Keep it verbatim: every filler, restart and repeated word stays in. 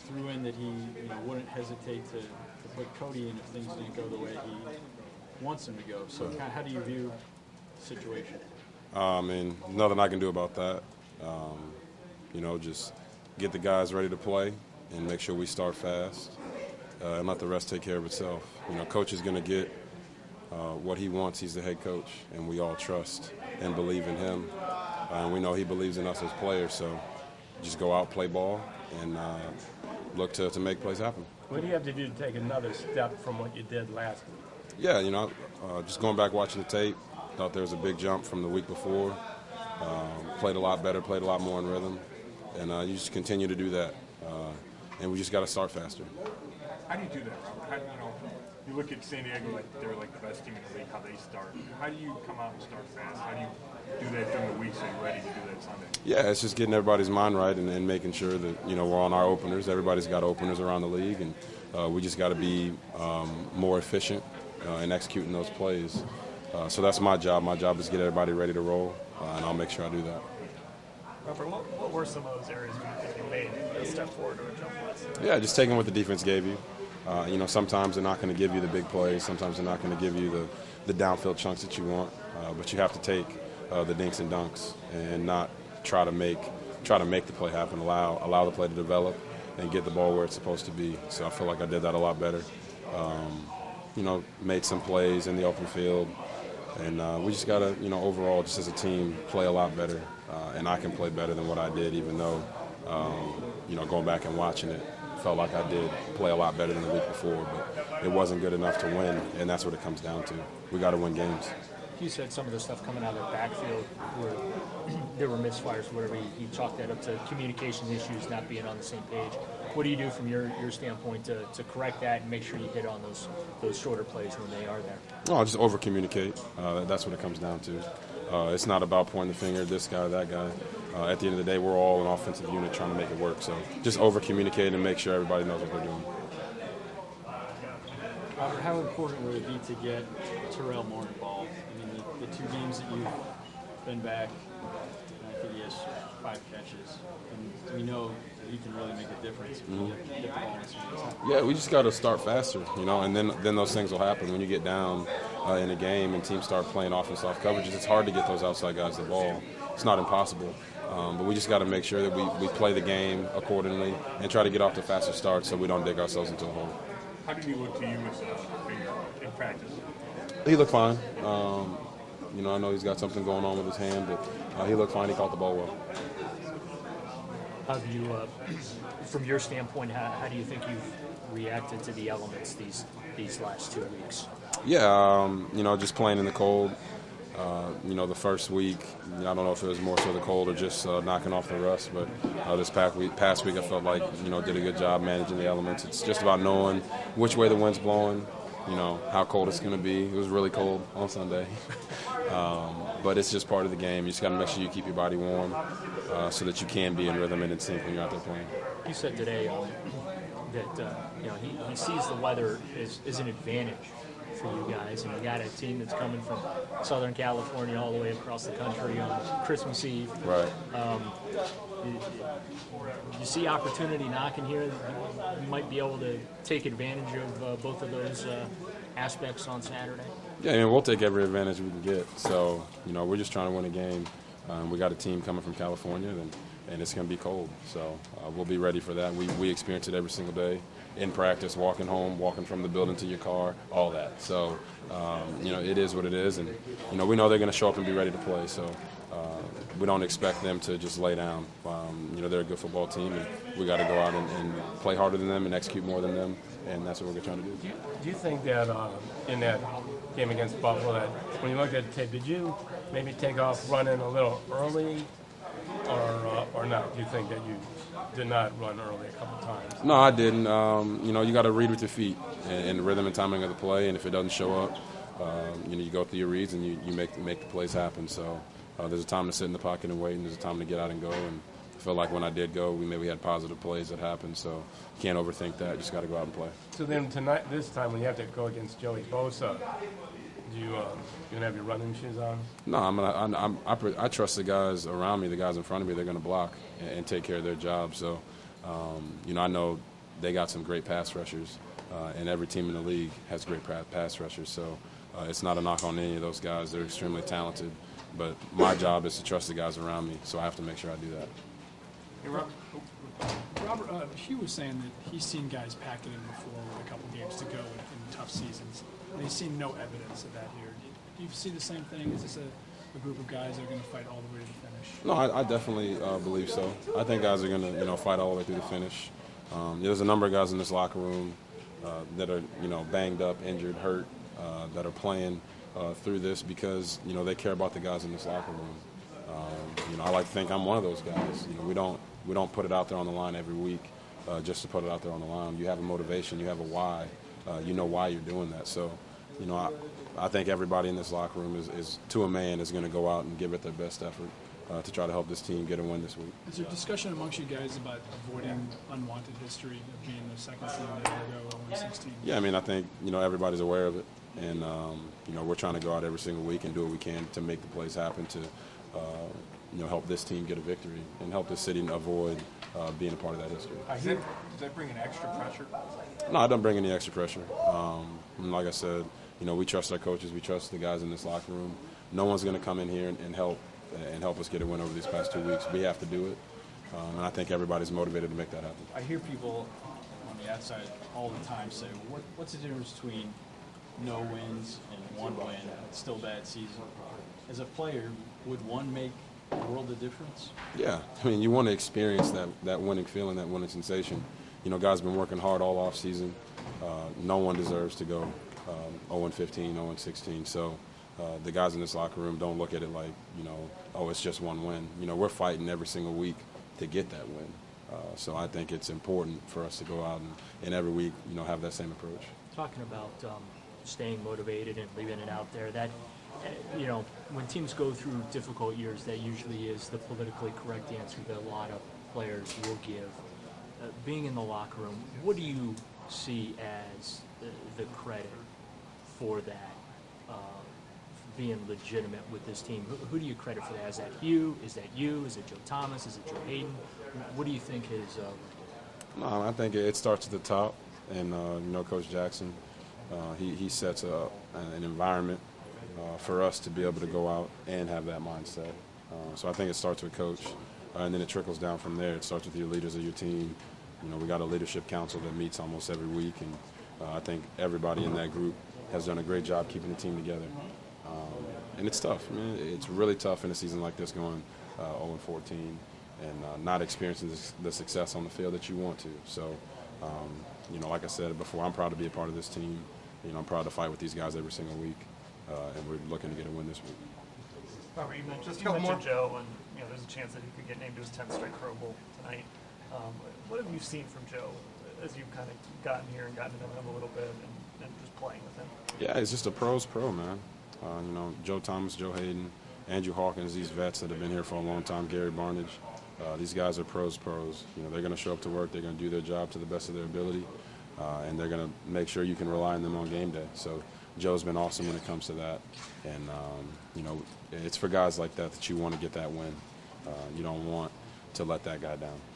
threw in that he you know, wouldn't hesitate to, to put Cody in if things didn't go the way he wants them to go. So kind of how do you view the situation? Uh, I mean, nothing I can do about that. Um, you know, just get the guys ready to play and make sure we start fast uh, and let the rest take care of itself. You know, coach is going to get uh, what he wants. He's the head coach, and we all trust and believe in him. Uh, and we know he believes in us as players, so just go out, play ball, and uh, look to, to make plays happen. What do you have to do to take another step from what you did last week? Yeah, you know, uh, just going back watching the tape, thought there was a big jump from the week before. Um, played a lot better, played a lot more in rhythm, and uh, you just continue to do that. Uh, and we just got to start faster. How do you do that, Robert? How, you know, you look at San Diego like they're like the best team in the league, how they start. How do you come out and start fast? How do you do that during the week so you're ready to do that Sunday? Yeah, it's just getting everybody's mind right and, and making sure that, you know, we're on our openers. Everybody's got openers around the league, and uh, we just got to be um, more efficient uh, in executing those plays. Uh, so that's my job. My job is to get everybody ready to roll, uh, and I'll make sure I do that. Robert, what, what were some of those areas where you think you made a step forward or a jump last? Yeah, just taking what the defense gave you. Uh, you know, sometimes they're not going to give you the big plays. Sometimes they're not going to give you the, the downfield chunks that you want. Uh, but you have to take uh, the dinks and dunks and not try to make try to make the play happen. Allow allow the play to develop and get the ball where it's supposed to be. So I feel like I did that a lot better. Um, you know, made some plays in the open field. And uh, we just got to, you know, overall, just as a team, play a lot better. Uh, and I can play better than what I did, even though, um, you know, going back and watching it, felt like I did play a lot better than the week before. But it wasn't good enough to win, and that's what it comes down to. We got to win games. You said some of the stuff coming out of the backfield where there were misfires or whatever. You chalked that up to communication issues, not being on the same page. What do you do from your, your standpoint to, to correct that and make sure you hit on those those shorter plays when they are there? Oh, just over-communicate. Uh, that's what it comes down to. Uh, it's not about pointing the finger at this guy or that guy. Uh, at the end of the day, we're all an offensive unit trying to make it work. So just over-communicate and make sure everybody knows what we're doing. Robert, how important would it be to get Terrell more involved? I mean, the, the two games that you've been back, I think he has five catches, and we know that he can really make a difference when you get the ball in his hands. Yeah, we just got to start faster, you know, and then then those things will happen. When you get down uh, in a game and teams start playing offense off coverages, it's hard to get those outside guys the ball. It's not impossible, um, but we just got to make sure that we, we play the game accordingly and try to get off to faster starts so we don't dig ourselves into a hole. How did he look to you as a finger in practice? He looked fine. Um, you know, I know he's got something going on with his hand, but uh, he looked fine. He caught the ball well. How have you, uh, from your standpoint, how, how do you think you've reacted to the elements these these last two weeks? Yeah, um, you know, just playing in the cold. Uh, you know, the first week, I don't know if it was more so the cold or just uh, knocking off the rust, but uh, this past week, past week I felt like, you know, did a good job managing the elements. It's just about knowing which way the wind's blowing, you know, how cold it's going to be. It was really cold on Sunday. um, but it's just part of the game. You just got to make sure you keep your body warm uh, so that you can be in rhythm and in sync when you're out there playing. You said today um, that, uh, you know, he, he sees the weather as, as an advantage for you guys, and you got a team that's coming from Southern California all the way across the country on Christmas Eve. Right. Um, you, you see opportunity knocking here. You might be able to take advantage of uh, both of those uh, aspects on Saturday. Yeah, I mean, we'll take every advantage we can get. So, you know, we're just trying to win a game. Um, we got a team coming from California, and, and it's going to be cold. So uh, we'll be ready for that. We we experience it every single day. In practice, walking home, walking from the building to your car, all that. So, um, you know, it is what it is. And, you know, we know they're going to show up and be ready to play. So uh, we don't expect them to just lay down. Um, you know, they're a good football team, and we got to go out and, and play harder than them and execute more than them. And that's what we're trying to do. Do you, do you think that uh, in that game against Buffalo, that when you looked at the tape, did you maybe take off running a little early or, uh, or not? Do you think that you did not run early a couple times? No, I didn't. Um, you know, you got to read with your feet and, and the rhythm and timing of the play. And if it doesn't show up, um, you know, you go through your reads and you, you make make the plays happen. So uh, there's a time to sit in the pocket and wait, and there's a time to get out and go. And I feel like when I did go, we maybe had positive plays that happened. So you can't overthink that. You just got to go out and play. So then tonight, this time when you have to go against Joey Bosa, do you um, you gonna have your running shoes on? No, I'm gonna, I, I'm, I, I trust the guys around me, the guys in front of me. They're going to block and, and take care of their job. So, um, you know, I know they got some great pass rushers, uh, and every team in the league has great pass rushers. So uh, it's not a knock on any of those guys. They're extremely talented. But my job is to trust the guys around me, so I have to make sure I do that. Hey, Rob, Robert, uh, Hugh was saying that he's seen guys pack it in before with a couple games to go in, in tough seasons, and he's seen no evidence of that here. Do you, do you see the same thing? Is this a, a group of guys that are going to fight all the way to the finish? No, I, I definitely uh, believe so. I think guys are going to, you know, fight all the way through the finish. Um, there's a number of guys in this locker room uh, that are, you know, banged up, injured, hurt, uh, that are playing uh, through this because, you know, they care about the guys in this locker room. Um, you know, I like to think I'm one of those guys. You know, we don't we don't put it out there on the line every week uh, just to put it out there on the line. You have a motivation, you have a why, uh, you know why you're doing that. So, you know, I, I think everybody in this locker room is, is to a man is going to go out and give it their best effort uh, to try to help this team get a win this week. Is there discussion amongst you guys about avoiding unwanted history of being the second team that ever go oh sixteen? Yeah, I mean, I think, you know, everybody's aware of it. And, um, you know, we're trying to go out every single week and do what we can to make the plays happen to, uh, you know, help this team get a victory and help this city avoid uh, being a part of that history. does that, does that bring an extra pressure? No, I don't bring any extra pressure. Um, and like I said, you know, we trust our coaches. We trust the guys in this locker room. No one's going to come in here and, and help and help us get a win over these past two weeks. We have to do it. Um, and I think everybody's motivated to make that happen. I hear people on the outside all the time say, what, what's the difference between no wins and one win? It's still a bad season. As a player, would one make a world of difference? Yeah, I mean, you want to experience that, that winning feeling, that winning sensation. You know, guys have been working hard all off season. Uh, no one deserves to go um, oh and fifteen, oh and sixteen. So uh, the guys in this locker room don't look at it like, you know, oh, it's just one win. You know, we're fighting every single week to get that win. Uh, so I think it's important for us to go out and, and every week, you know, have that same approach. Talking about um, staying motivated and leaving it out there, that, uh, you know, when teams go through difficult years, that usually is the politically correct answer that a lot of players will give. Uh, being in the locker room, what do you see as the, the credit for that, uh, being legitimate with this team? Who, who do you credit for that? Is that Hugh? Is that you? Is it Joe Thomas? Is it Joe Hayden? What do you think is... Uh, No, I think it starts at the top, and uh, you know, Coach Jackson, uh, he he sets a, an environment uh, for us to be able to go out and have that mindset. Uh, so I think it starts with Coach, uh, and then it trickles down from there. It starts with your leaders of your team. You know, we got a leadership council that meets almost every week, and uh, I think everybody in that group has done a great job keeping the team together. Um, and it's tough. I mean, it's really tough in a season like this, going uh, oh and fourteen. And uh, not experiencing the success on the field that you want to. So, um, you know, like I said before, I'm proud to be a part of this team. You know, I'm proud to fight with these guys every single week, uh, and we're looking to get a win this week. Robert, you mentioned, you mentioned Joe, and you know, there's a chance that he could get named to his tenth straight Pro Bowl tonight. Um, what have you seen from Joe as you've kind of gotten here and gotten to know him a little bit and, and just playing with him? Yeah, he's just a pro's pro, man. Uh, you know, Joe Thomas, Joe Hayden, Andrew Hawkins, these vets that have been here for a long time, Gary Barnage. Uh, these guys are pros, pros. You know, they're going to show up to work. They're going to do their job to the best of their ability, uh, and they're going to make sure you can rely on them on game day. So Joe's been awesome when it comes to that. And, um, you know, it's for guys like that that you want to get that win. Uh, you don't want to let that guy down.